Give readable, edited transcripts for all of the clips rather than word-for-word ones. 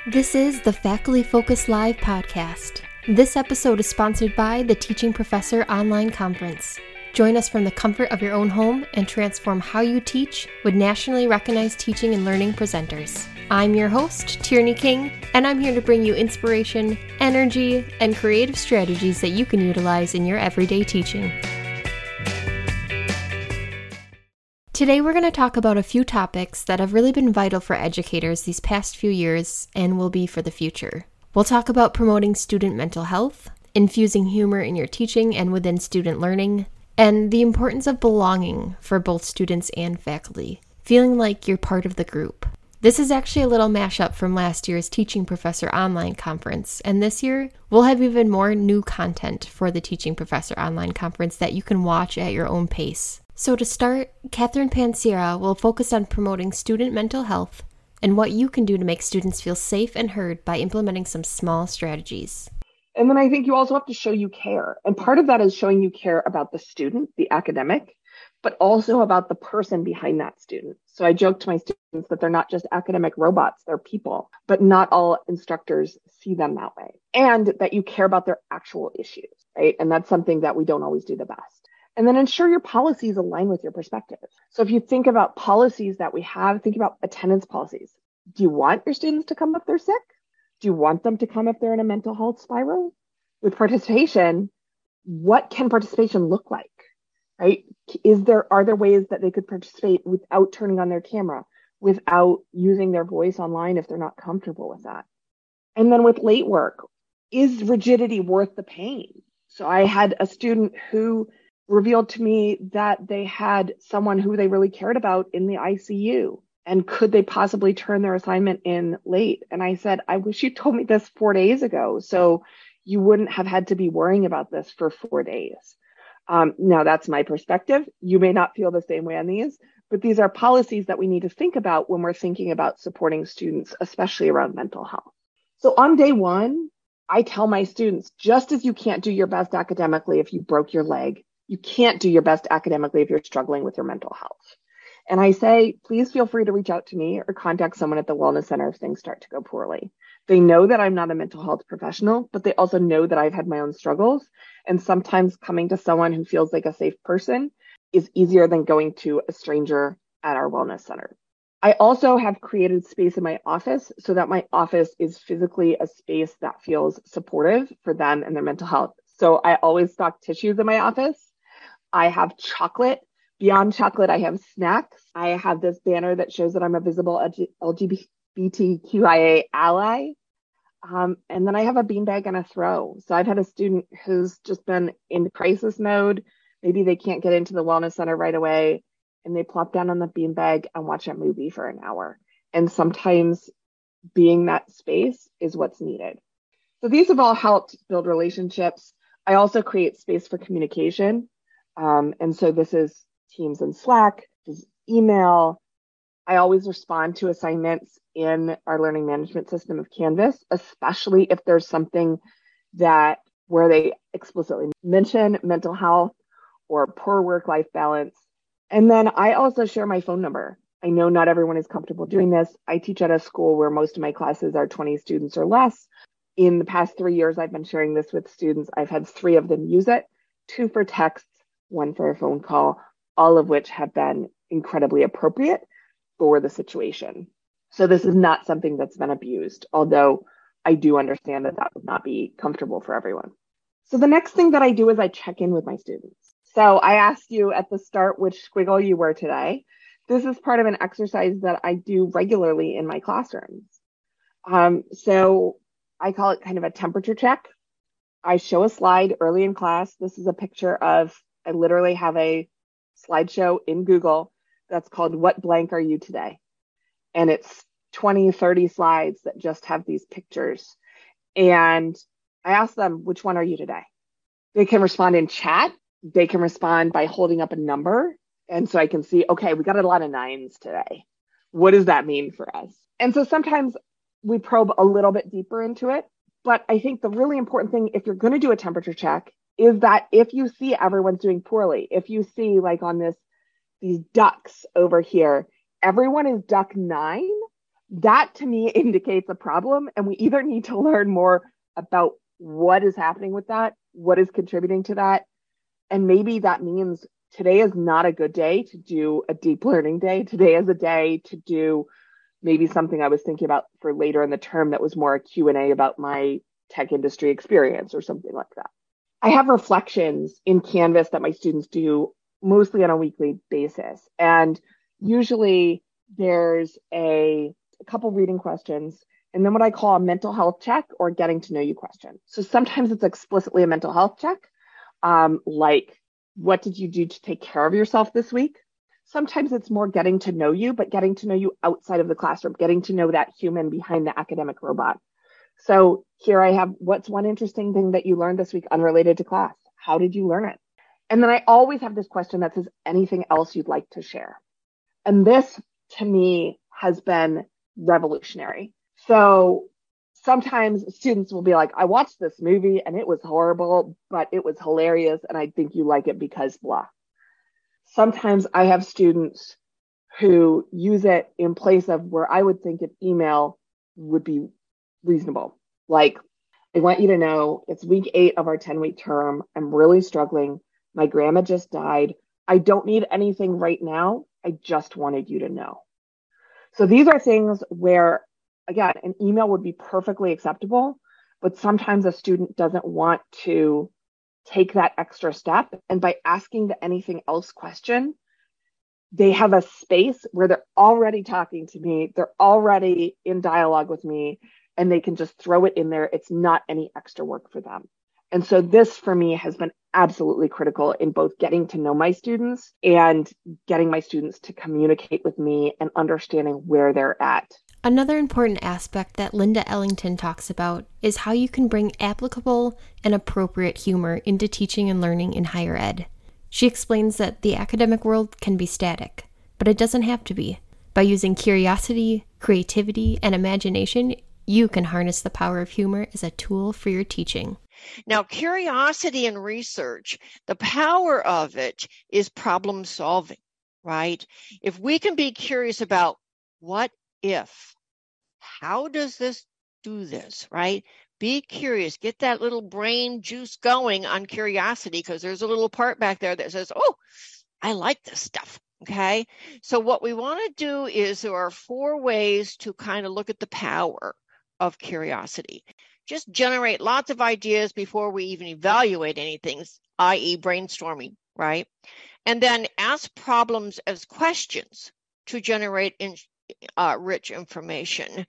This is the Faculty Focus Live podcast. This episode is sponsored by the Teaching Professor Online Conference. Join us from the comfort of your own home and transform how you teach with nationally recognized teaching and learning presenters. I'm your host, Tierney King, and I'm here to bring you inspiration, energy, and creative strategies that you can utilize in your everyday teaching. Today we're going to talk about a few topics that have really been vital for educators these past few years and will be for the future. We'll talk about promoting student mental health, infusing humor in your teaching and within student learning, and the importance of belonging for both students and faculty, feeling like you're part of the group. This is actually a little mashup from last year's Teaching Professor Online Conference, and this year we'll have even more new content for the Teaching Professor Online Conference that you can watch at your own pace. So to start, Catherine Pansera will focus on promoting student mental health and what you can do to make students feel safe and heard by implementing some small strategies. And then I think you also have to show you care. And part of that is showing you care about the student, the academic, but also about the person behind that student. So I joke to my students that they're not just academic robots, they're people, but not all instructors see them that way. And that you care about their actual issues, right? And that's something that we don't always do the best. And then ensure your policies align with your perspective. So if you think about policies that we have, think about attendance policies. Do you want your students to come if they're sick? Do you want them to come if they're in a mental health spiral? With participation, what can participation look like, right? Are there ways that they could participate without turning on their camera, without using their voice online if they're not comfortable with that? And then with late work, is rigidity worth the pain? So I had a student who revealed to me that they had someone who they really cared about in the ICU. And could they possibly turn their assignment in late? And I said, I wish you told me this 4 days ago, so you wouldn't have had to be worrying about this for 4 days. Now, that's my perspective. You may not feel the same way on these, but these are policies that we need to think about when we're thinking about supporting students, especially around mental health. So on day one, I tell my students, just as you can't do your best academically if you broke your leg, you can't do your best academically if you're struggling with your mental health. And I say, please feel free to reach out to me or contact someone at the Wellness Center if things start to go poorly. They know that I'm not a mental health professional, but they also know that I've had my own struggles. And sometimes coming to someone who feels like a safe person is easier than going to a stranger at our Wellness Center. I also have created space in my office so that my office is physically a space that feels supportive for them and their mental health. So I always stock tissues in my office. I have chocolate. Beyond chocolate, I have snacks. I have this banner that shows that I'm a visible LGBTQIA ally. And then I have a beanbag and a throw. So I've had a student who's just been in crisis mode. Maybe they can't get into the Wellness Center right away, and they plop down on the beanbag and watch a movie for an hour. And sometimes being that space is what's needed. So these have all helped build relationships. I also create space for communication. And so this is Teams and Slack, this is email. I always respond to assignments in our learning management system of Canvas, especially if there's something where they explicitly mention mental health or poor work-life balance. And then I also share my phone number. I know not everyone is comfortable doing this. I teach at a school where most of my classes are 20 students or less. In the past 3 years, I've been sharing this with students. I've had 3 of them use it, 2 for texts, 1 for a phone call, all of which have been incredibly appropriate for the situation. So this is not something that's been abused, although I do understand that would not be comfortable for everyone. So the next thing that I do is I check in with my students. So I asked you at the start which squiggle you were today. This is part of an exercise that I do regularly in my classrooms. So I call it kind of a temperature check. I show a slide early in class. This is a picture of, I literally have a slideshow in Google that's called What Blank Are You Today? And it's 20, 30 slides that just have these pictures. And I ask them, which one are you today? They can respond in chat. They can respond by holding up a number. And so I can see, okay, we got a lot of 9s today. What does that mean for us? And so sometimes we probe a little bit deeper into it. But I think the really important thing, if you're going to do a temperature check, is that if you see everyone's doing poorly, if you see like on these ducks over here, everyone is duck 9, That to me indicates a problem, and we either need to learn more about what is happening with that, what is contributing to that, and maybe that means today is not a good day to do a deep learning day. Today is a day to do maybe something I was thinking about for later in the term that was more a Q&A about my tech industry experience or something like that. I have reflections in Canvas that my students do mostly on a weekly basis. And usually there's a couple reading questions and then what I call a mental health check or getting to know you question. So sometimes it's explicitly a mental health check, like what did you do to take care of yourself this week? Sometimes it's more getting to know you, but getting to know you outside of the classroom, getting to know that human behind the academic robot. So here I have, what's one interesting thing that you learned this week unrelated to class? How did you learn it? And then I always have this question that says, anything else you'd like to share? And this to me has been revolutionary. So sometimes students will be like, I watched this movie and it was horrible, but it was hilarious. And I think you like it because blah. Sometimes I have students who use it in place of where I would think an email would be reasonable. Like, I want you to know it's week 8 of our 10-week term. I'm really struggling. My grandma just died. I don't need anything right now. I just wanted you to know. So these are things where, again, an email would be perfectly acceptable, but sometimes a student doesn't want to take that extra step. And by asking the anything else question, they have a space where they're already talking to me. They're already in dialogue with me, and they can just throw it in there. It's not any extra work for them. And so this for me has been absolutely critical in both getting to know my students and getting my students to communicate with me and understanding where they're at. Another important aspect that Linda Ellington talks about is how you can bring applicable and appropriate humor into teaching and learning in higher ed. She explains that the academic world can be static, but it doesn't have to be. By using curiosity, creativity, and imagination, you can harness the power of humor as a tool for your teaching. Now, curiosity and research, the power of it is problem solving, right? If we can be curious about what if, how does this do this, right? Be curious, get that little brain juice going on curiosity, because there's a little part back there that says, oh, I like this stuff. Okay. So what we want to do is there are 4 ways to kind of look at the power of curiosity. Just generate lots of ideas before we even evaluate anything, i.e. brainstorming, right? And then ask problems as questions to generate rich information.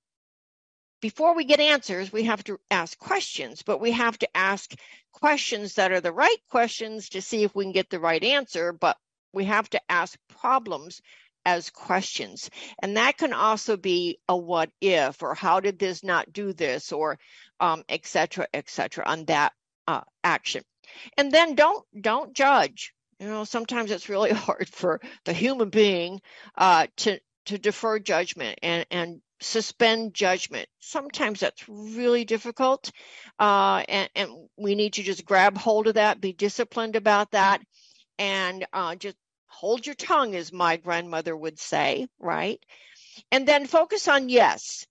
Before we get answers, we have to ask questions, but we have to ask questions that are the right questions to see if we can get the right answer, but we have to ask problems as questions. And that can also be a what if, or how did this not do this, or et cetera, on that action. And then don't judge. You know, sometimes it's really hard for the human being to defer judgment and suspend judgment. Sometimes that's really difficult, and we need to just grab hold of that, be disciplined about that, and just hold your tongue, as my grandmother would say, right? And then focus on yes,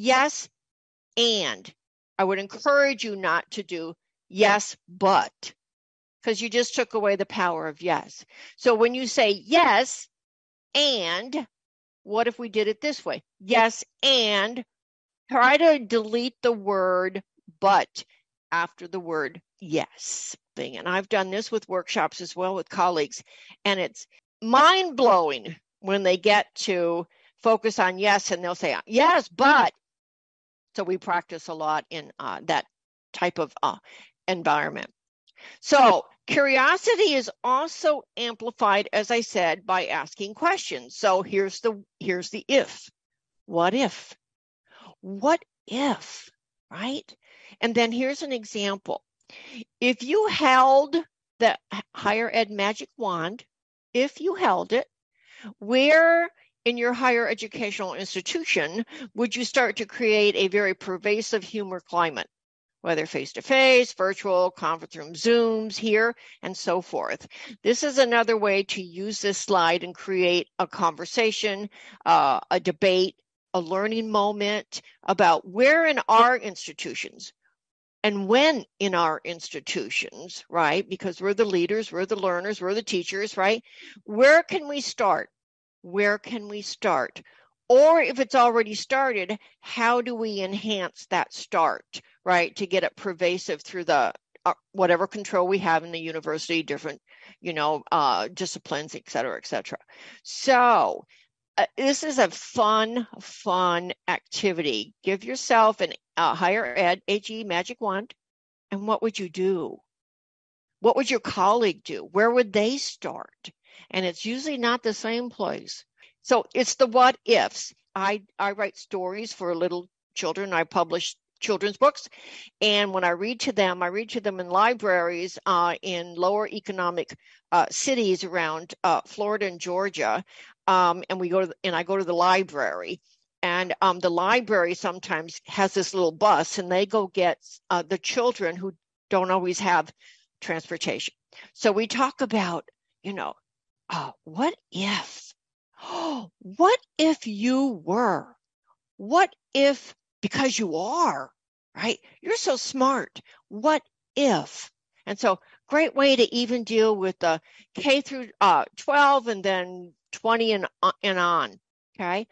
and. I would encourage you not to do yes, but, because you just took away the power of yes. So when you say yes, and what if we did it this way? Yes, and try to delete the word but after the word yes. And I've done this with workshops as well with colleagues, and it's mind-blowing when they get to focus on yes, and they'll say, yes, but. So we practice a lot in that type of environment. So curiosity is also amplified, as I said, by asking questions. So here's the if. What if? What if, right? And then here's an example. If you held the higher ed magic wand, if you held it, where in your higher educational institution would you start to create a very pervasive humor climate, whether face-to-face, virtual, conference room, Zooms here, and so forth? This is another way to use this slide and create a conversation, a debate, a learning moment about where in our institutions and when in our institutions, right? Because we're the leaders, we're the learners, we're the teachers, right? Where can we start? Where can we start? Or if it's already started, how do we enhance that start, right? To get it pervasive through the whatever control we have in the university, different, disciplines, et cetera, et cetera. So this is a fun activity. Give yourself a higher ed HE magic wand. And what would you do? What would your colleague do? Where would they start? And it's usually not the same place. So it's the what ifs. I write stories for little children. I publish children's books. And when I read to them in libraries in lower economic cities around Florida and Georgia. And I go to the library. And the library sometimes has this little bus, and they go get the children who don't always have transportation. So we talk about, what if? What if you were? What if, because you are, right? You're so smart. What if? And so great way to even deal with the K through 12 and then 20 and on, okay?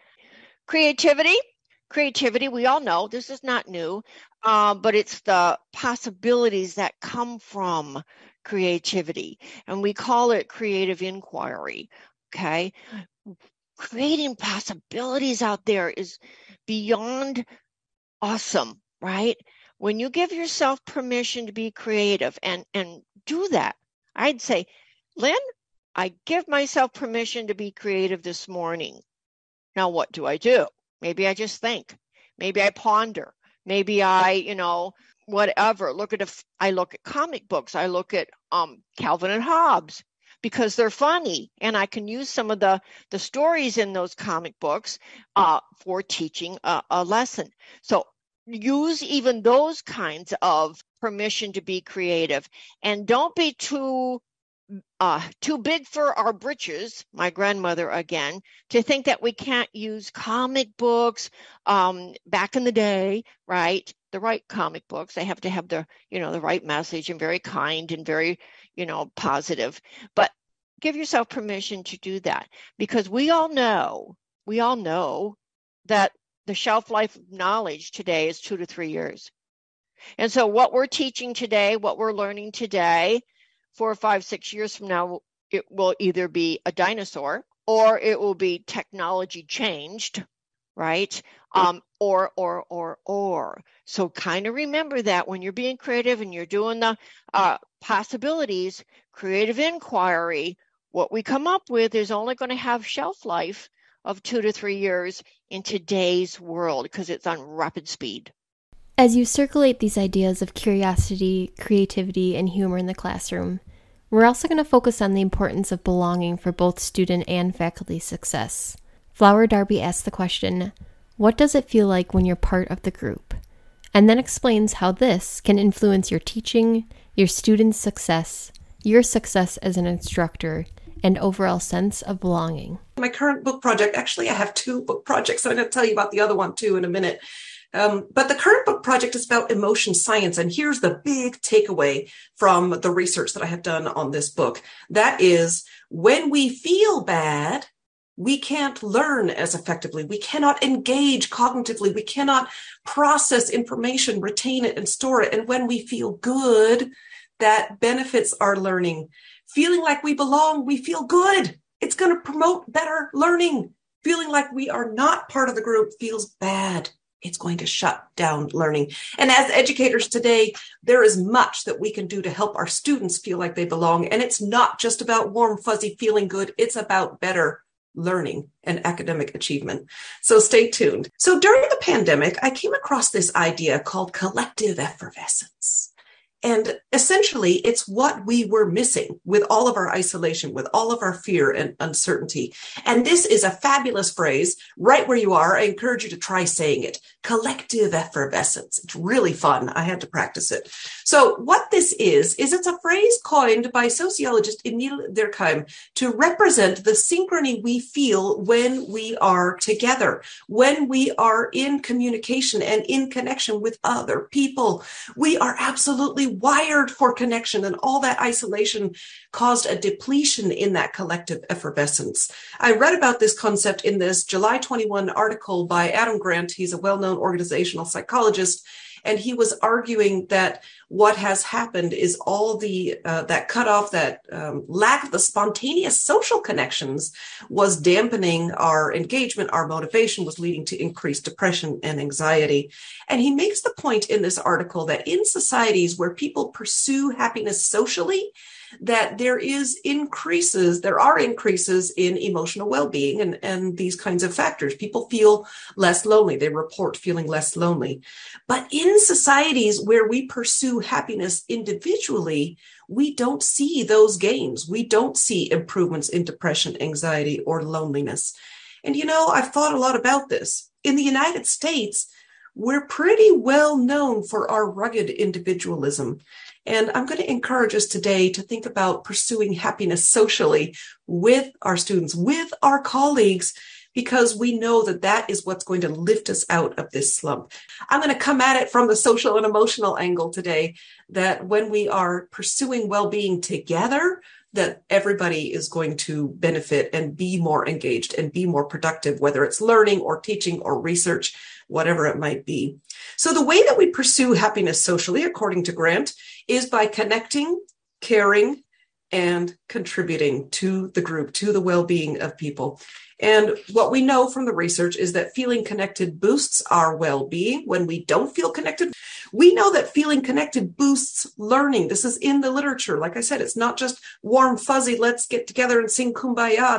Creativity, we all know this is not new, but it's the possibilities that come from creativity. And we call it creative inquiry, okay? Creating possibilities out there is beyond awesome, right? When you give yourself permission to be creative and do that, I'd say, Lynn, I give myself permission to be creative this morning. Now, what do? Maybe I just think. Maybe I ponder. Maybe I, whatever. I look at comic books. I look at Calvin and Hobbes because they're funny, and I can use some of the stories in those comic books for teaching a lesson. So use even those kinds of permission to be creative, and don't be too big for our britches, my grandmother again, to think that we can't use comic books back in the day, right? The right comic books. They have to have the right message and very kind and very, positive. But give yourself permission to do that, because we all know that the shelf life of knowledge today is 2 to 3 years. And so what we're teaching today, what we're learning today, 4, 5, 6 years from now, it will either be a dinosaur or it will be technology changed, right? Or. So kind of remember that when you're being creative and you're doing the possibilities, creative inquiry, what we come up with is only going to have shelf life of 2 to 3 years in today's world because it's on rapid speed. As you circulate these ideas of curiosity, creativity, and humor in the classroom, we're also going to focus on the importance of belonging for both student and faculty success. Flower Darby asks the question, what does it feel like when you're part of the group? And then explains how this can influence your teaching, your students' success, your success as an instructor, and overall sense of belonging. My current book project, actually I have 2 book projects, so I'm going to tell you about the other one too in a minute. But the current book project is about emotion science. And here's the big takeaway from the research that I have done on this book. That is, when we feel bad, we can't learn as effectively. We cannot engage cognitively. We cannot process information, retain it, and store it. And when we feel good, that benefits our learning. Feeling like we belong, we feel good. It's going to promote better learning. Feeling like we are not part of the group feels bad. It's going to shut down learning. And as educators today, there is much that we can do to help our students feel like they belong. And it's not just about warm, fuzzy feeling good. It's about better learning and academic achievement. So stay tuned. So during the pandemic, I came across this idea called collective effervescence. And essentially, it's what we were missing with all of our isolation, with all of our fear and uncertainty. And this is a fabulous phrase. Right where you are, I encourage you to try saying it. Collective effervescence. It's really fun. I had to practice it. So what this is it's a phrase coined by sociologist Emile Durkheim to represent the synchrony we feel when we are together, when we are in communication and in connection with other people. We are absolutely wired for connection, and all that isolation caused a depletion in that collective effervescence. I read about this concept in this July 21 article by Adam Grant. He's a well-known organizational psychologist, and he was arguing that what has happened is all the that cutoff, that lack of the spontaneous social connections was dampening our engagement, our motivation, was leading to increased depression and anxiety. And he makes the point in this article that in societies where people pursue happiness socially, that there are increases in emotional well-being and these kinds of factors. People feel less lonely. They report feeling less lonely. But in societies where we pursue happiness individually, we don't see those gains. We don't see improvements in depression, anxiety, or loneliness. And I've thought a lot about this. In the United States, we're pretty well known for our rugged individualism. And I'm going to encourage us today to think about pursuing happiness socially with our students, with our colleagues, because we know that that is what's going to lift us out of this slump. I'm going to come at it from the social and emotional angle today, that when we are pursuing well-being together, that everybody is going to benefit and be more engaged and be more productive, whether it's learning or teaching or research, whatever it might be. So the way that we pursue happiness socially, according to Grant, is by connecting, caring, and contributing to the group, to the well-being of people. And what we know from the research is that feeling connected boosts our well-being. When we don't feel connected, we know that feeling connected boosts learning. This is in the literature. Like I said, it's not just warm, fuzzy, let's get together and sing Kumbaya.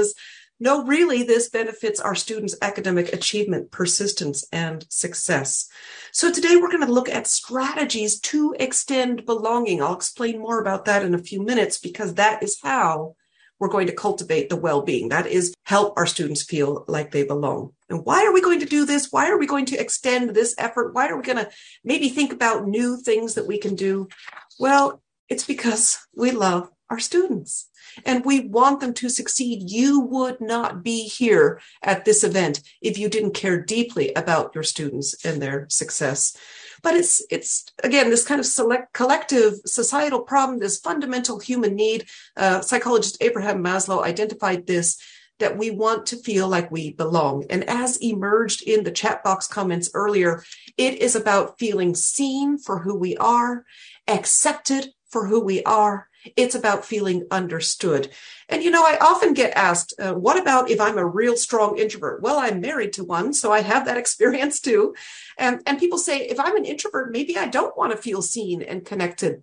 This benefits our students' academic achievement, persistence, and success. So today we're going to look at strategies to extend belonging. I'll explain more about that in a few minutes, because that is how we're going to cultivate the well-being. That is, help our students feel like they belong. And why are we going to do this? Why are we going to extend this effort? Why are we going to maybe think about new things that we can do? Well, it's because we love our students and we want them to succeed. You would not be here at this event if you didn't care deeply about your students and their success. But it's again, this kind of collective societal problem, this fundamental human need. Psychologist Abraham Maslow identified this, that we want to feel like we belong. And as emerged in the chat box comments earlier, it is about feeling seen for who we are, accepted for who we are. It's about feeling understood. And, I often get asked, what about if I'm a real strong introvert? Well, I'm married to one, so I have that experience too. And people say, if I'm an introvert, maybe I don't want to feel seen and connected.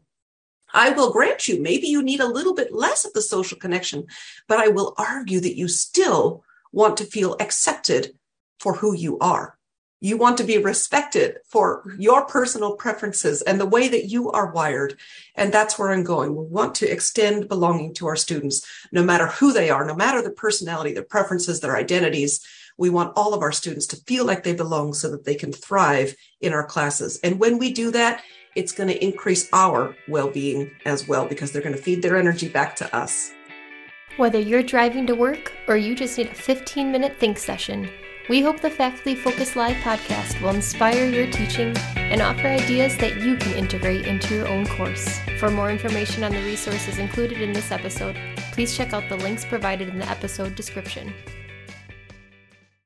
I will grant you, maybe you need a little bit less of the social connection, but I will argue that you still want to feel accepted for who you are. You want to be respected for your personal preferences and the way that you are wired. And that's where I'm going. We want to extend belonging to our students, no matter who they are, no matter their personality, their preferences, their identities. We want all of our students to feel like they belong so that they can thrive in our classes. And when we do that, it's going to increase our well-being as well, because they're going to feed their energy back to us. Whether you're driving to work or you just need a 15-minute think session, we hope the Faculty Focus Live podcast will inspire your teaching and offer ideas that you can integrate into your own course. For more information on the resources included in this episode, please check out the links provided in the episode description.